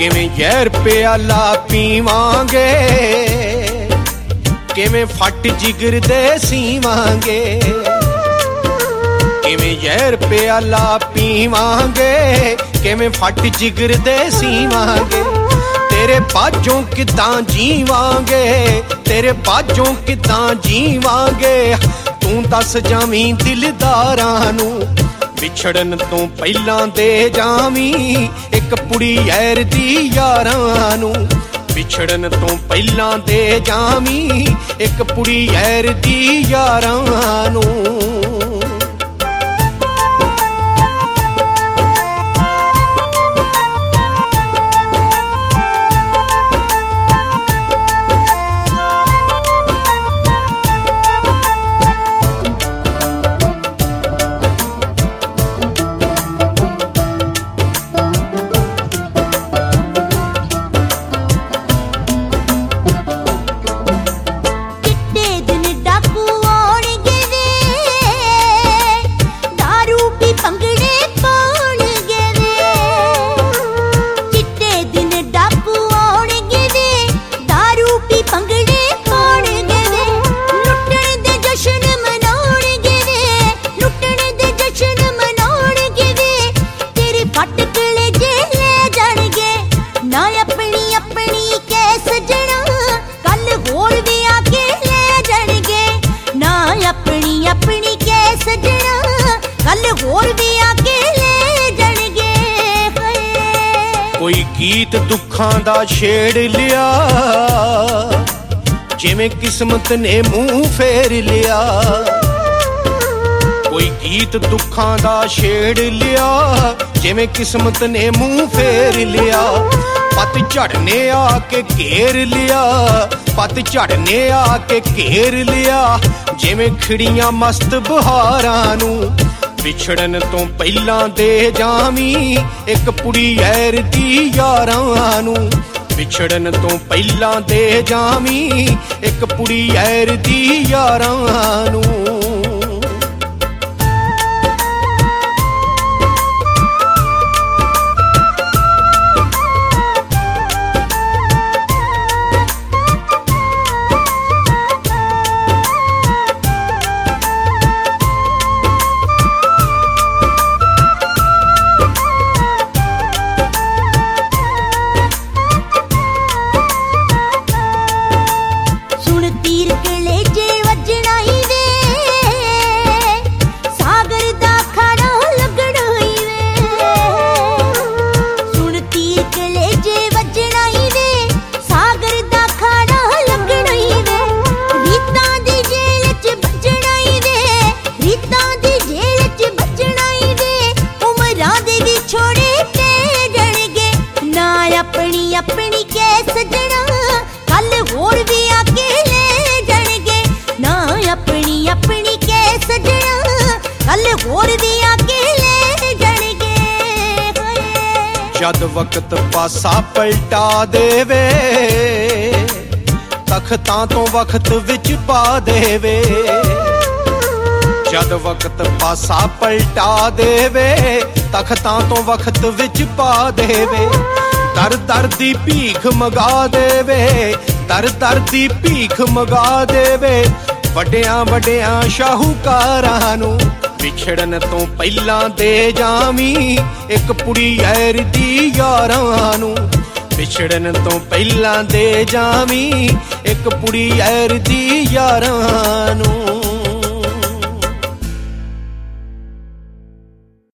किवें जहर प्याला पीवांगे, किवें फट जिगर दे सीवांगे। किवें जहर प्याला पीवांगे, किवें फट जिगर दे सीवांगे। तेरे बाजों किदां जीवांगे, तेरे बाजों किदां जीवांगे। तू दस जावीं दिलदारां नूं, विछड़न तो पहलां दे जावीं एक पुड़ी यार दी यारां नूं। विछड़न तो पहलां दे जावीं एक पुड़ी यार दी यारां नूं। कोई गीत दुखां दा छेड़ लिया, जिवें किस्मत ने मुंह फेर लिया। कोई गीत दुखां दा छेड़ लिया, जिवें किस्मत ने मुंह फेर लिया। पत झड़ने आके घेर लिया, पत झड़ने आके घेर लिया। जिवें खिड़ियां मस्त बहारां नूं, विछड़न तो पहलां दे जावीं एक पुड़ी यार दी यारां नूं। विछड़न तो पहलां दे जावीं एक पुड़ी यार दी यारां नूं। अपनी के सजना कल होर भी आके ले जाणगे ना। अपनी के सजना कल होर भी आके ले जाणगे। जद वक्त पासा पलटा देवे, तख्तां तो वक्त विच पा देवे। जद वक्त पासा पलटा देवे, तख्तां तो वक्त विच पा देवे। दर दर दी भीख मंगा देवे, दर दर दी भीख मंगा देवे। वड्डियां वड्डियां शाहूकारां नूं, विछड़न तो पहलां दे जावीं एक पुड़ी यार दी यारां नूं। विछड़न तो पहलां दे जावीं एक पुड़ी यार दी यारां नूं।